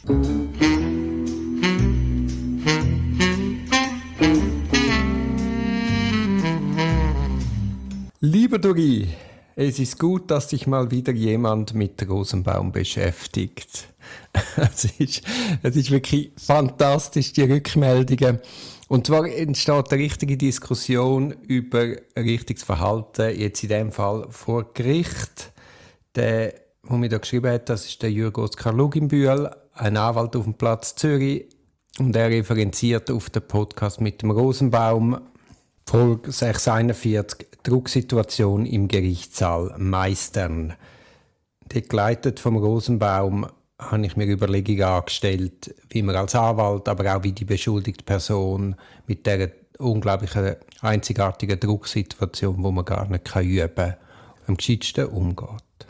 Lieber Dori, es ist gut, dass sich mal wieder jemand mit Rosenbaum beschäftigt. Es ist wirklich fantastisch, die Rückmeldungen. Und zwar entsteht eine richtige Diskussion über richtiges Verhalten, jetzt in dem Fall vor Gericht. Der mir da geschrieben hat, das ist der Jürg Oskar Luginbühl, ein Anwalt auf dem Platz Zürich. Und er referenziert auf den Podcast mit dem Rosenbaum, Folge 641, Drucksituation im Gerichtssaal meistern. Dort geleitet vom Rosenbaum habe ich mir Überlegungen angestellt, wie man als Anwalt, aber auch wie die beschuldigte Person mit dieser unglaublichen, einzigartigen Drucksituation, wo man gar nicht üben kann, am gescheitsten umgeht.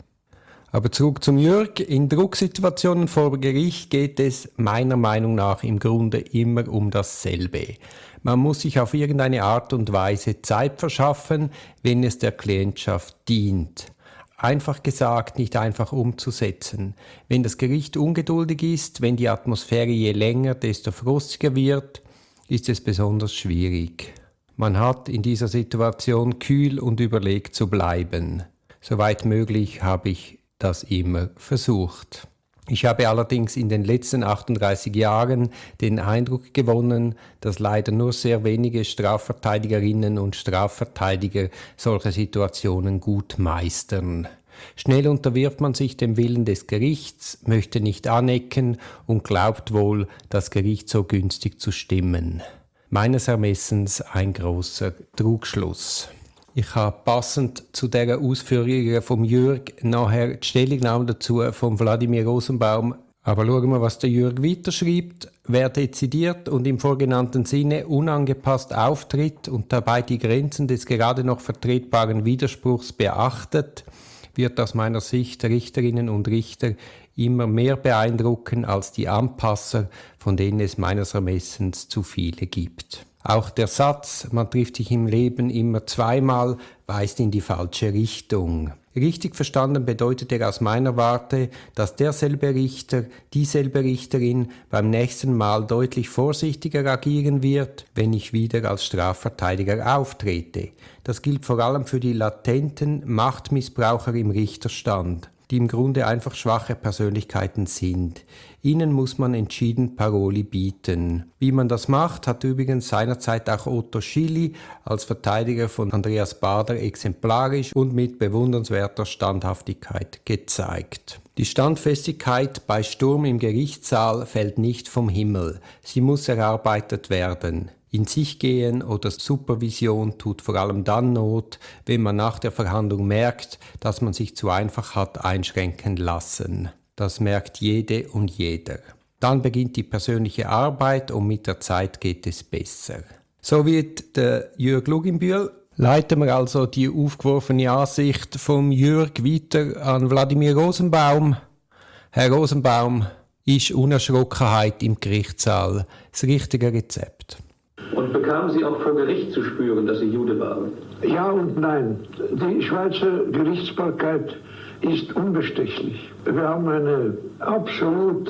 Aber zurück zum Jürg. In Drucksituationen vor Gericht geht es meiner Meinung nach im Grunde immer um dasselbe. Man muss sich auf irgendeine Art und Weise Zeit verschaffen, wenn es der Klientschaft dient. Einfach gesagt, nicht einfach umzusetzen. Wenn das Gericht ungeduldig ist, wenn die Atmosphäre je länger, desto frostiger wird, ist es besonders schwierig. Man hat in dieser Situation kühl und überlegt zu bleiben. Soweit möglich habe ich das immer versucht. Ich habe allerdings in den letzten 38 Jahren den Eindruck gewonnen, dass leider nur sehr wenige Strafverteidigerinnen und Strafverteidiger solche Situationen gut meistern. Schnell unterwirft man sich dem Willen des Gerichts, möchte nicht anecken und glaubt wohl, das Gericht so günstig zu stimmen. Meines Ermessens ein großer Trugschluss. Ich habe passend zu dieser Ausführungen vom Jürg nachher die Stellungnahme dazu von Wladimir Rosenbaum. Aber schauen wir, was der Jürg weiterschreibt. Wer dezidiert und im vorgenannten Sinne unangepasst auftritt und dabei die Grenzen des gerade noch vertretbaren Widerspruchs beachtet, wird aus meiner Sicht Richterinnen und Richter immer mehr beeindrucken als die Anpasser, von denen es meines Ermessens zu viele gibt. Auch der Satz, man trifft sich im Leben immer zweimal, weist in die falsche Richtung. Richtig verstanden bedeutet er aus meiner Warte, dass derselbe Richter, dieselbe Richterin beim nächsten Mal deutlich vorsichtiger agieren wird, wenn ich wieder als Strafverteidiger auftrete. Das gilt vor allem für die latenten Machtmissbraucher im Richterstand, die im Grunde einfach schwache Persönlichkeiten sind. Ihnen muss man entschieden Paroli bieten. Wie man das macht, hat übrigens seinerzeit auch Otto Schily als Verteidiger von Andreas Baader exemplarisch und mit bewundernswerter Standhaftigkeit gezeigt. Die Standfestigkeit bei Sturm im Gerichtssaal fällt nicht vom Himmel. Sie muss erarbeitet werden. In sich gehen oder Supervision tut vor allem dann Not, wenn man nach der Verhandlung merkt, dass man sich zu einfach hat einschränken lassen. Das merkt jede und jeder. Dann beginnt die persönliche Arbeit und mit der Zeit geht es besser. So wird der Jürg Luginbühl. Leiten wir also die aufgeworfene Ansicht vom Jürg weiter an Wladimir Rosenbaum. Herr Rosenbaum, ist Unerschrockenheit im Gerichtssaal das richtige Rezept? Und bekamen Sie auch vor Gericht zu spüren, dass Sie Jude waren? Ja und nein. Die Schweizer Gerichtsbarkeit ist unbestechlich. Wir haben eine absolut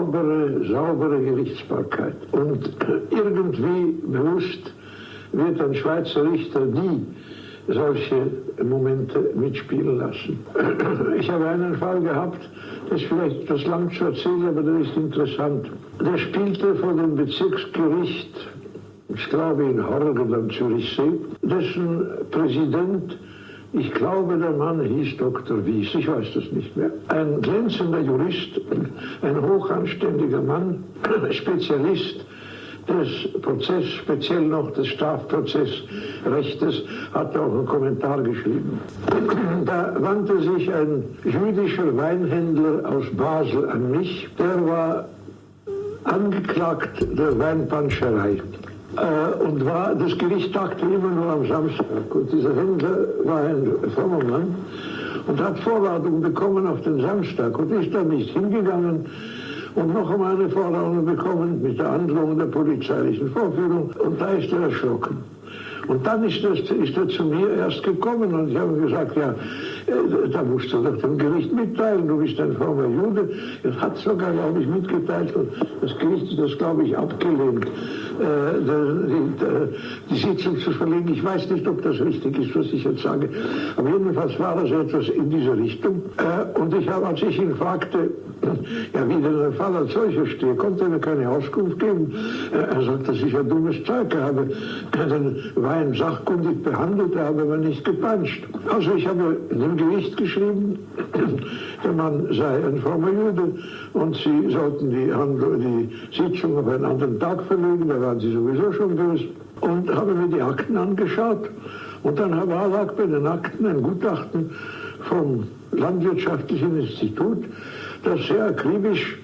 saubere Gerichtsbarkeit. Und irgendwie bewusst wird ein Schweizer Richter nie solche Momente mitspielen lassen. Ich habe einen Fall gehabt, das ist vielleicht etwas lang zu erzählen, aber das ist interessant. Der spielte vor dem Bezirksgericht, ich glaube in Horg oder am Zürichsee, dessen Präsident, ich glaube der Mann hieß Dr. Wies, ich weiß das nicht mehr. Ein glänzender Jurist, ein hochanständiger Mann, Spezialist des Prozesses, speziell noch des Strafprozessrechtes, hat auch einen Kommentar geschrieben. Da wandte sich ein jüdischer Weinhändler aus Basel an mich, der war angeklagt der Weinpanscherei. Und das Gericht tagte immer nur am Samstag. Und dieser Händler war ein frommer Mann und hat Vorladung bekommen auf den Samstag und ist dann nicht hingegangen und noch einmal eine Vorladung bekommen mit der Androhung der polizeilichen Vorführung und da ist er erschrocken. Und dann ist er zu mir erst gekommen und ich habe gesagt, ja, Da musst du doch dem Gericht mitteilen, du bist ein frommer Jude. Das hat sogar, glaube ich, mitgeteilt und das Gericht hat das, glaube ich, abgelehnt, die Sitzung zu verlegen. Ich weiß nicht, ob das richtig ist, was ich jetzt sage, aber jedenfalls war das etwas in diese Richtung. Und ich habe, als ich ihn fragte, ja, wie denn der Fall als solcher stehe, konnte er mir keine Auskunft geben. Er sagt, das ist ja dummes Zeug. Er habe den Wein sachkundig behandelt, er habe aber nicht gepanscht. Also ich habe dem Gericht geschrieben, der Mann sei ein frommer Jude und sie sollten die Sitzung auf einen anderen Tag verlegen, da waren sie sowieso schon böse. Und habe mir die Akten angeschaut und dann lag bei den Akten ein Gutachten vom Landwirtschaftlichen Institut, das sehr akribisch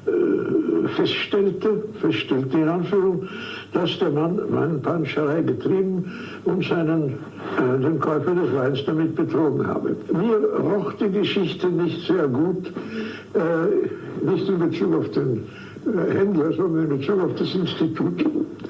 feststellte in Anführung, dass der Mann Weinpanscherei getrieben und den Käufer des Weins damit betrogen habe. Mir roch die Geschichte nicht sehr gut, nicht in Bezug auf den Händler, sondern in Bezug auf das Institut.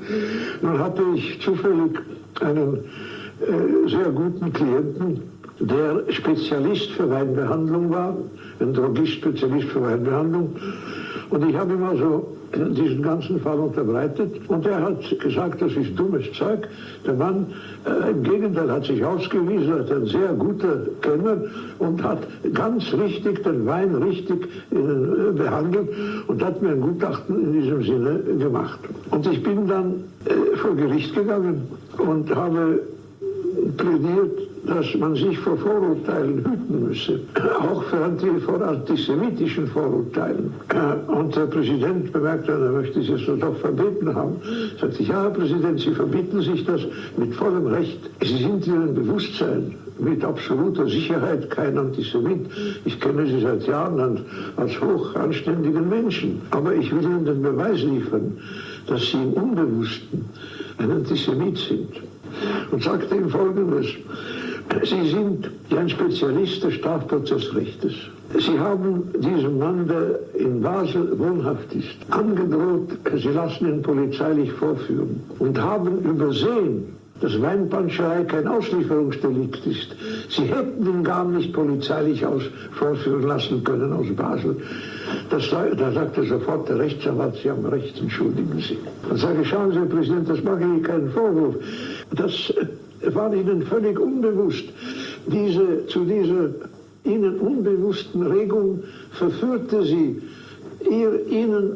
Nun hatte ich zufällig einen sehr guten Klienten, der Spezialist für Weinbehandlung war, ein Drogist-Spezialist für Weinbehandlung. Und ich habe ihm also diesen ganzen Fall unterbreitet und er hat gesagt, das ist dummes Zeug. Der Mann, im Gegenteil, hat sich ausgewiesen als ein sehr guter Kenner und hat ganz richtig den Wein richtig behandelt und hat mir ein Gutachten in diesem Sinne gemacht. Und ich bin dann vor Gericht gegangen und habe plädiert, dass man sich vor Vorurteilen hüten müsse, auch vor antisemitischen Vorurteilen. Und der Präsident bemerkte, er möchte es jetzt doch verbieten haben. Sagte ich, ja, Herr Präsident, Sie verbieten sich das mit vollem Recht. Sie sind Ihrem Bewusstsein mit absoluter Sicherheit kein Antisemit. Ich kenne Sie seit Jahren als hoch anständigen Menschen. Aber ich will Ihnen den Beweis liefern, dass Sie im Unbewussten ein Antisemit sind. Und sagte ihm Folgendes: Sie sind ein Spezialist des Strafprozessrechtes. Sie haben diesem Mann, der in Basel wohnhaft ist, angedroht, Sie lassen ihn polizeilich vorführen und haben übersehen, dass Weinpanscherei kein Auslieferungsdelikt ist. Sie hätten ihn gar nicht polizeilich vorführen lassen können aus Basel. Da sagte sofort der Rechtsanwalt, Sie haben recht, entschuldigen Sie. Dann sage ich, schauen Sie, Herr Präsident, das mache ich keinen Vorwurf. Das war Ihnen völlig unbewusst. Zu dieser Ihnen unbewussten Regung verführte Sie Ihnen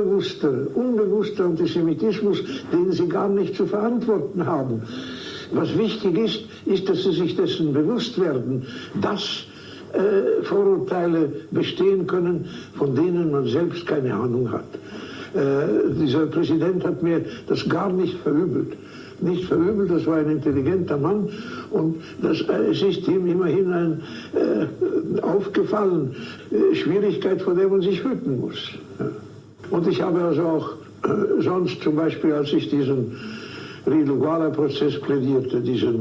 unbewusster Antisemitismus, den Sie gar nicht zu verantworten haben. Was wichtig ist, dass Sie sich dessen bewusst werden, dass Vorurteile bestehen können, von denen man selbst keine Ahnung hat. Dieser Präsident hat mir das gar nicht verübelt. Nicht verübelt, das war ein intelligenter Mann und es ist ihm immerhin aufgefallen, Schwierigkeit, vor der man sich hüten muss. Und ich habe also auch sonst zum Beispiel, als ich diesen Riedl-Guala-Prozess plädierte,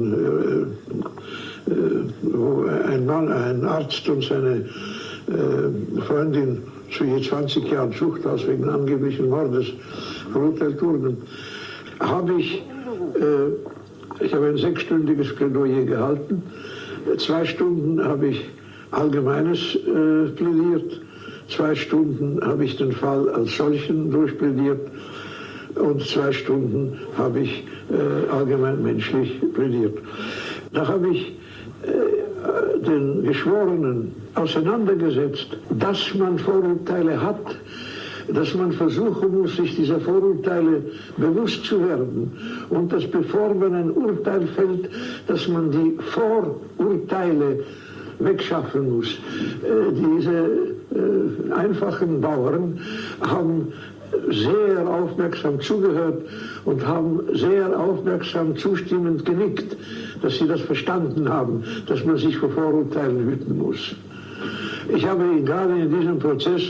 wo ein Arzt und seine Freundin zu je 20 Jahren Zuchthaus wegen angeblichen Mordes verurteilt wurden, habe ich habe ein 6-stündiges Plädoyer gehalten. 2 Stunden habe ich Allgemeines plädiert, 2 Stunden habe ich den Fall als solchen durchplädiert und 2 Stunden habe ich allgemein menschlich plädiert. Da habe ich den Geschworenen auseinandergesetzt, dass man Vorurteile hat, dass man versuchen muss, sich dieser Vorurteile bewusst zu werden und dass bevor man ein Urteil fällt, dass man die Vorurteile wegschaffen muss. Diese einfachen Bauern haben sehr aufmerksam zugehört und haben sehr aufmerksam zustimmend genickt, dass sie das verstanden haben, dass man sich vor Vorurteilen hüten muss. Ich habe gerade in diesem Prozess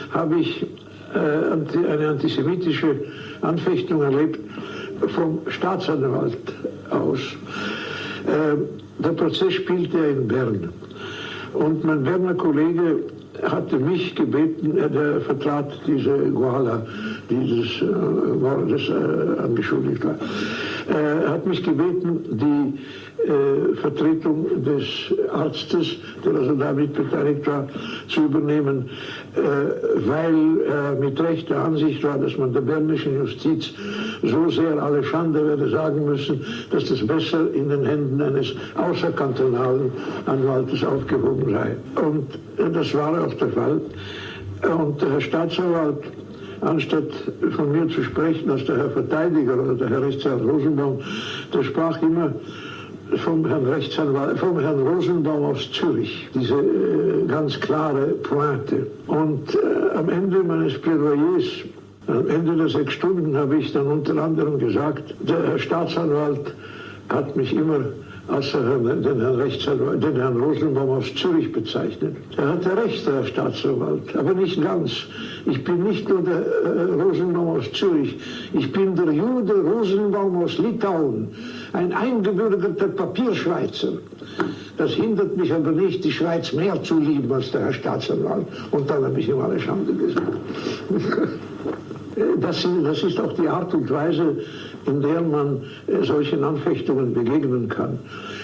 eine antisemitische Anfechtung erlebt vom Staatsanwalt aus. Der Prozess spielte in Bern und mein Berner Kollege hatte mich gebeten, der vertrat diese Guala, dieses Mordes angeschuldigt war, Er hat mich gebeten, die Vertretung des Arztes, der also damit beteiligt war, zu übernehmen, weil er mit Recht der Ansicht war, dass man der bernischen Justiz so sehr alle Schande werde sagen müssen, dass das besser in den Händen eines außerkantonalen Anwaltes aufgehoben sei. Und das war auch der Fall. Und der Herr Staatsanwalt, anstatt von mir zu sprechen als der Herr Verteidiger oder der Herr Rechtsanwalt Rosenbaum, der sprach immer vom Herrn Rechtsanwalt, vom Herrn Rosenbaum aus Zürich, diese ganz klare Pointe. Und am Ende meines Plädoyers, am Ende der 6 Stunden, habe ich dann unter anderem gesagt, der Herr Staatsanwalt hat mich immer als den Herrn Rosenbaum aus Zürich bezeichnet. Er hatte recht, der Herr Staatsanwalt, aber nicht ganz. Ich bin nicht nur der Rosenbaum aus Zürich, ich bin der Jude Rosenbaum aus Litauen, ein eingebürgerter Papierschweizer. Das hindert mich aber nicht, die Schweiz mehr zu lieben als der Herr Staatsanwalt. Und dann habe ich ihm alle Schande gesagt. Das ist auch die Art und Weise, in der man solchen Anfechtungen begegnen kann,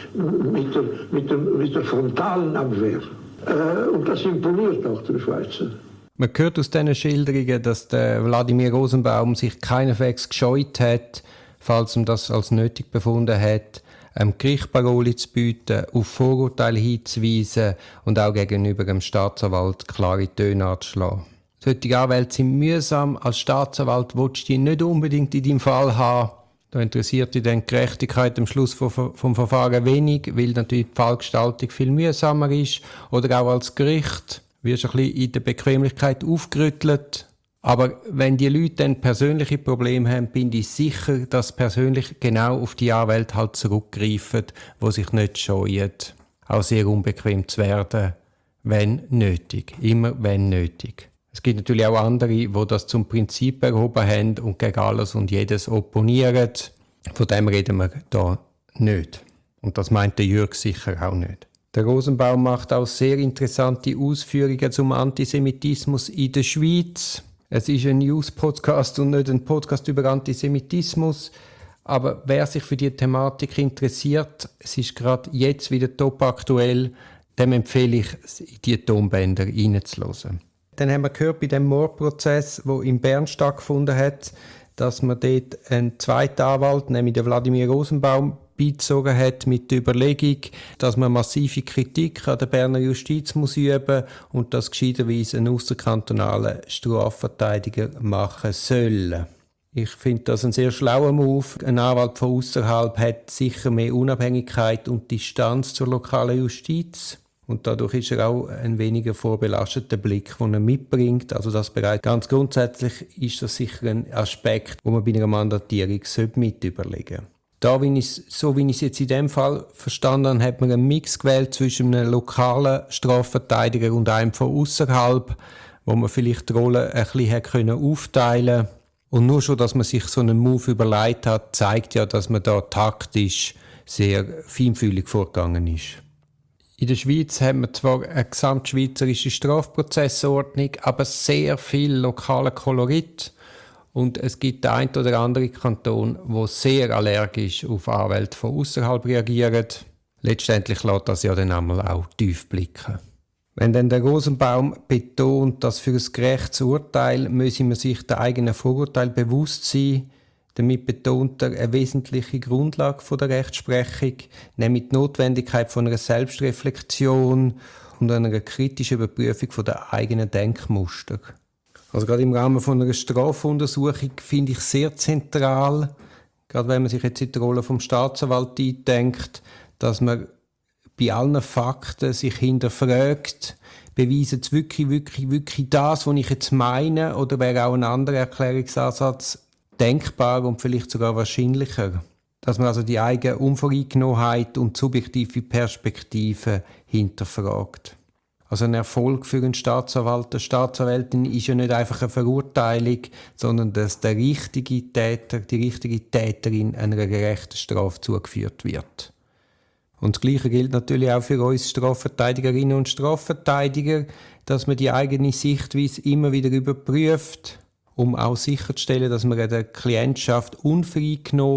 mit der frontalen Abwehr. Und das imponiert auch den Schweizer. Man hört aus diesen Schilderungen, dass der Wladimir Rosenbaum sich keineswegs gescheut hat, falls man das als nötig befunden hat, Gericht Paroli zu bieten, auf Vorurteile hinzuweisen und auch gegenüber dem Staatsanwalt klare Töne anzuschlagen. Solche Anwälte sind mühsam. Als Staatsanwalt willst du die nicht unbedingt in deinem Fall haben. Da interessiert dich dann die Gerechtigkeit am Schluss vom Verfahren wenig, weil natürlich die Fallgestaltung viel mühsamer ist. Oder auch als Gericht wirst du ein bisschen in der Bequemlichkeit aufgerüttelt. Aber wenn die Leute dann persönliche Probleme haben, bin ich sicher, dass persönlich genau auf die Anwälte halt zurückgreifen, die sich nicht scheuen, auch sehr unbequem zu werden, wenn nötig. Immer wenn nötig. Es gibt natürlich auch andere, die das zum Prinzip erhoben haben und gegen alles und jedes opponieren. Von dem reden wir da nicht. Und das meint der Jürg sicher auch nicht. Der Rosenbaum macht auch sehr interessante Ausführungen zum Antisemitismus in der Schweiz. Es ist ein News-Podcast und nicht ein Podcast über Antisemitismus. Aber wer sich für die Thematik interessiert, es ist gerade jetzt wieder top aktuell, dem empfehle ich, in die Tonbänder reinzuhören. Dann haben wir gehört bei dem Mordprozess, der in Bern stattgefunden hat, dass man dort einen zweiten Anwalt, nämlich den Wladimir Rosenbaum, beizogen hat mit der Überlegung, dass man massive Kritik an der Berner Justiz muss üben und das gescheiterweise einen ausserkantonalen Strafverteidiger machen soll. Ich finde das ein sehr schlauer Move. Ein Anwalt von außerhalb hat sicher mehr Unabhängigkeit und Distanz zur lokalen Justiz. Und dadurch ist er auch ein weniger vorbelasteter Blick, den er mitbringt. Also das bereits ganz grundsätzlich ist das sicher ein Aspekt, den man bei einer Mandatierung mit überlegen sollte. Wie ich es jetzt in dem Fall verstanden habe, hat man einen Mix gewählt zwischen einem lokalen Strafverteidiger und einem von außerhalb, wo man vielleicht die Rolle ein bisschen aufteilen konnte. Und nur schon, dass man sich so einen Move überlegt hat, zeigt ja, dass man da taktisch sehr feinfühlig vorgegangen ist. In der Schweiz haben wir zwar eine gesamtschweizerische Strafprozessordnung, aber sehr viel lokalen Kolorit. Und es gibt den einen oder anderen Kanton, der sehr allergisch auf Anwälte von außerhalb reagiert. Letztendlich lässt das ja dann einmal auch tief blicken. Wenn dann der Rosenbaum betont, dass für ein gerechtes Urteil müsse man sich der eigenen Vorurteile bewusst sein, damit betont er eine wesentliche Grundlage der Rechtsprechung, nämlich die Notwendigkeit von einer Selbstreflexion und einer kritischen Überprüfung der eigenen Denkmuster. Also gerade im Rahmen von einer Strafuntersuchung finde ich sehr zentral, gerade wenn man sich jetzt in die Rolle vom Staatsanwalt eindenkt, dass man bei allen Fakten sich hinterfragt, beweisen sie wirklich das, was ich jetzt meine, oder wäre auch ein anderer Erklärungsansatz denkbar und vielleicht sogar wahrscheinlicher. Dass man also die eigene Unvoreingenommenheit und subjektive Perspektive hinterfragt. Also ein Erfolg für einen Staatsanwalt, eine Staatsanwältin ist ja nicht einfach eine Verurteilung, sondern dass der richtige Täter, die richtige Täterin einer gerechten Strafe zugeführt wird. Und das Gleiche gilt natürlich auch für uns Strafverteidigerinnen und Strafverteidiger, dass man die eigene Sichtweise immer wieder überprüft, um auch sicherzustellen, dass man der Klientschaft unvoreingenommen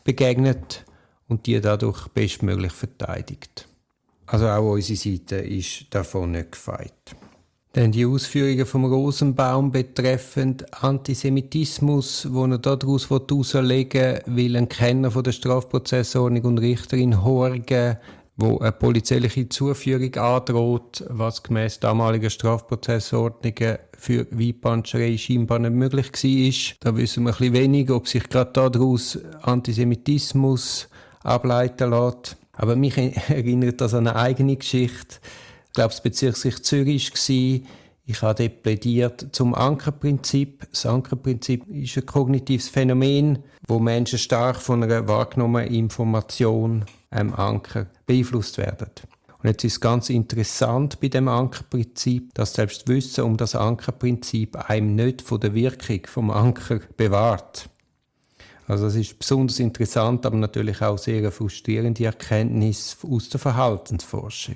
begegnet und die dadurch bestmöglich verteidigt. Also auch unsere Seite ist davon nicht gefeit. Denn die Ausführungen vom Rosenbaum betreffend Antisemitismus, wo er daraus herauslegen will, ein Kenner von der Strafprozessordnung und Richterin Horgen, wo eine polizeiliche Zuführung androht, was gemäss damaliger Strafprozessordnungen für Weidpanscherei scheinbar nicht möglich war. Da wissen wir ein bisschen wenig, ob sich gerade daraus Antisemitismus ableiten lässt. Aber mich erinnert das an eine eigene Geschichte. Ich glaube, das Bezirksgericht Zürich war. Ich habe dort plädiert zum Ankerprinzip. Das Ankerprinzip ist ein kognitives Phänomen, wo Menschen stark von einer wahrgenommenen Information, einem Anker, beeinflusst werden. Und jetzt ist es ganz interessant bei dem Ankerprinzip, dass selbst Wissen um das Ankerprinzip einem nicht von der Wirkung vom Anker bewahrt. Also es ist besonders interessant, aber natürlich auch sehr eine frustrierende Erkenntnis aus der Verhaltensforschung.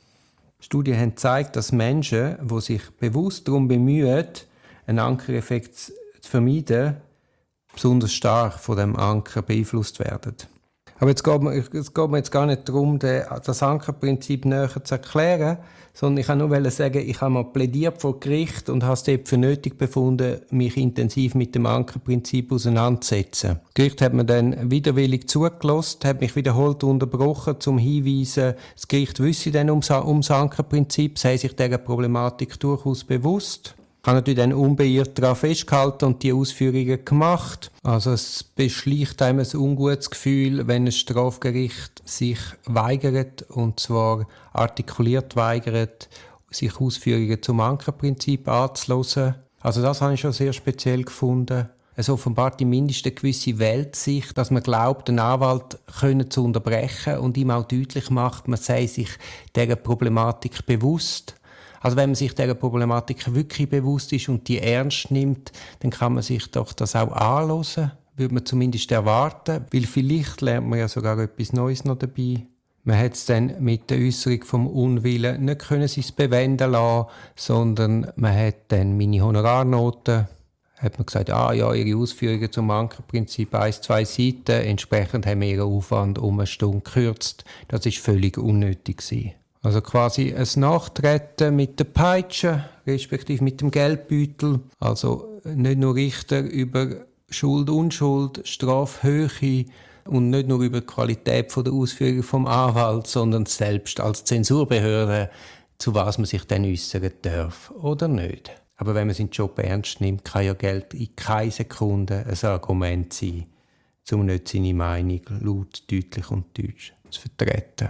Studien haben gezeigt, dass Menschen, die sich bewusst darum bemühen, einen Ankereffekt zu vermeiden, besonders stark von dem Anker beeinflusst werden. Aber es geht mir jetzt gar nicht darum, das Ankerprinzip näher zu erklären, sondern ich wollte nur sagen, ich habe mal plädiert vor Gericht und habe es dort für nötig befunden, mich intensiv mit dem Ankerprinzip auseinanderzusetzen. Das Gericht hat mir dann widerwillig zugelassen, hat mich wiederholt unterbrochen, zum hinweisen, das Gericht wisse dann ums Ankerprinzip, sei sich dieser Problematik durchaus bewusst. Ich habe natürlich dann unbeirrt daran festgehalten und die Ausführungen gemacht. Also es beschleicht einem ein ungutes Gefühl, wenn ein Strafgericht sich weigert, und zwar artikuliert weigert, sich Ausführungen zum Ankerprinzip anzuhören. Also das habe ich schon sehr speziell gefunden. Es offenbart zumindest eine gewisse Weltsicht, dass man glaubt, den Anwalt zu unterbrechen und ihm auch deutlich macht, man sei sich dieser Problematik bewusst. Also wenn man sich dieser Problematik wirklich bewusst ist und die ernst nimmt, dann kann man sich doch das auch anhören, würde man zumindest erwarten, weil vielleicht lernt man ja sogar etwas Neues noch dabei. Man hat es dann mit der Äußerung vom Unwillen nicht können sich bewenden lassen, sondern man hat dann meine Honorarnoten, hat man gesagt, ihre Ausführungen zum Ankerprinzip 1-2 Seiten, entsprechend haben wir ihren Aufwand um 1 Stunde gekürzt. Das war völlig unnötig gewesen. Also quasi ein Nachtreten mit der Peitsche, respektive mit dem Geldbeutel. Also nicht nur Richter über Schuld, Unschuld, Strafhöhe und nicht nur über die Qualität der Ausführung vom Anwalt, sondern selbst als Zensurbehörde, zu was man sich dann äußern darf oder nicht. Aber wenn man seinen Job ernst nimmt, kann ja Geld in keiner Sekunde ein Argument sein, um nicht seine Meinung laut, deutlich und deutsch zu vertreten.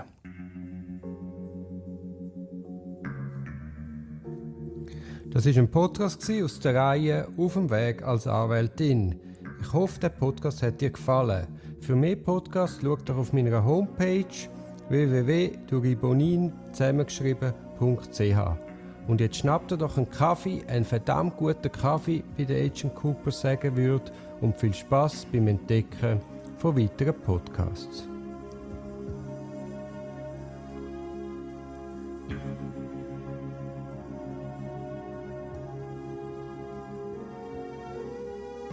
Das war ein Podcast aus der Reihe «Auf dem Weg als Anwältin». Ich hoffe, der Podcast hat dir gefallen. Für mehr Podcasts schau doch auf meiner Homepage www.duribonin zusammengeschrieben.ch. Und jetzt schnapp dir doch einen Kaffee, einen verdammt guten Kaffee, wie der Agent Cooper sagen würde, und viel Spass beim Entdecken von weiteren Podcasts.